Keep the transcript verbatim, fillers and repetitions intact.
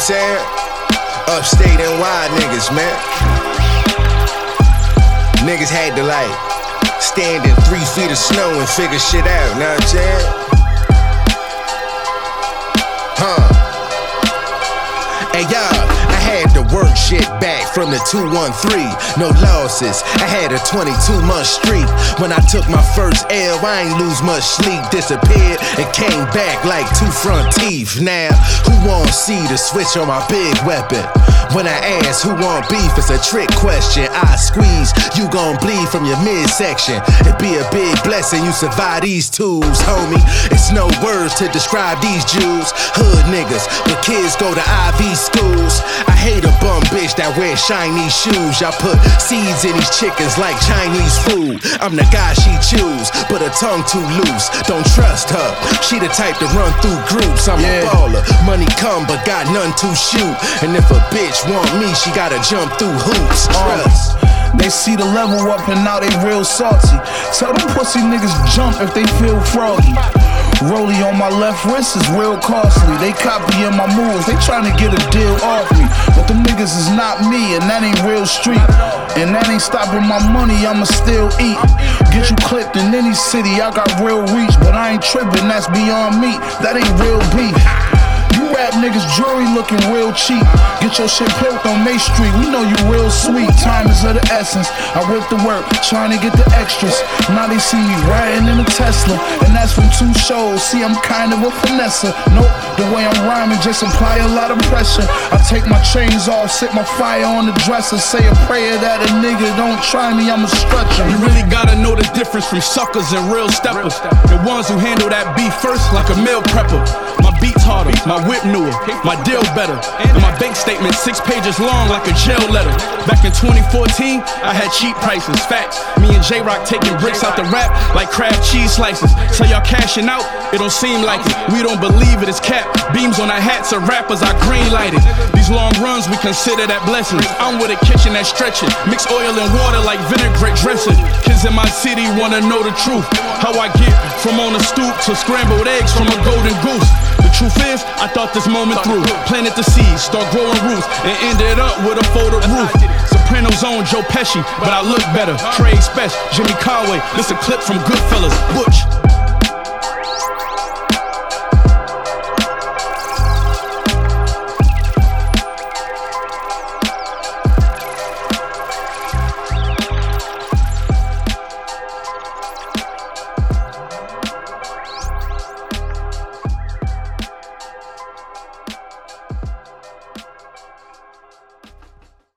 I'm saying? Upstate N Y niggas, man. Niggas had to like stand in three feet of snow and figure shit out, know what I'm saying? Huh. Hey y'all, I had to work shit back from the two one three, no losses. I had a twenty-two month streak. When I took my first L, I ain't lose much sleep. Disappeared and came back like two front teeth. Now, who want see the switch on my big weapon? When I ask who want beef, it's a trick question. I squeeze, you gon' bleed from your midsection. It be a big blessing you survive these tools, homie. It's no words to describe these Jews. Hood niggas, but kids go to I V schools. I hate a bum bitch that wears shiny shoes. Y'all put seeds in these chickens like Chinese food. I'm the guy she choose, but her tongue too loose. Don't trust her, she the type to run through groups. I'm yeah. a baller, money come but got none to shoot. And if a bitch want me, she gotta jump through hoops. Trust. They see the level up and now they real salty. Tell them pussy niggas jump if they feel froggy. Rollie on my left wrist is real costly. They copying my moves, they trying to get a deal off me. But them niggas is not me, and that ain't real street. And that ain't stopping my money, I'ma still eat. Get you clipped in any city, I got real reach. But I ain't tripping, that's beyond me. That ain't real beef. You rap niggas jewelry looking real cheap. Get your shit pimped on May Street, we know you real sweet. Time is of the essence, I whip the work, trying to get the extras. Now they see me riding in a Tesla, and that's from two shows. See, I'm kind of a finesser. Nope, the way I'm rhyming just apply a lot of pressure. I take my chains off, set my fire on the dresser. Say a prayer that a nigga don't try me, I'm a stretcher. You really gotta know the difference from suckers and real steppers. The ones who handle that beef first like a meal prepper. My beats harder, my whip newer, my deal better, and my bank statement six pages long like a jail letter. Back in twenty fourteen, I had cheap prices, facts. Me and J-Rock taking bricks out the rap like crab cheese slices. So y'all cashing out, it don't seem like it. We don't believe it, it's cap. Beams on our hats of rappers, I green lighted. These long runs, we consider that blessings. I'm with a kitchen that's stretching, mix oil and water like vinaigrette dressing. Kids in my city wanna know the truth, how I get from on the stoop to scrambled eggs from a golden goose. The truth is, I thought this moment through. Planted the seeds, start growing roots, and ended up with a folded roof. Soprano's own Joe Pesci, but I look better. Trey Spesh, Jimmy Conway, this a clip from Goodfellas. Butch.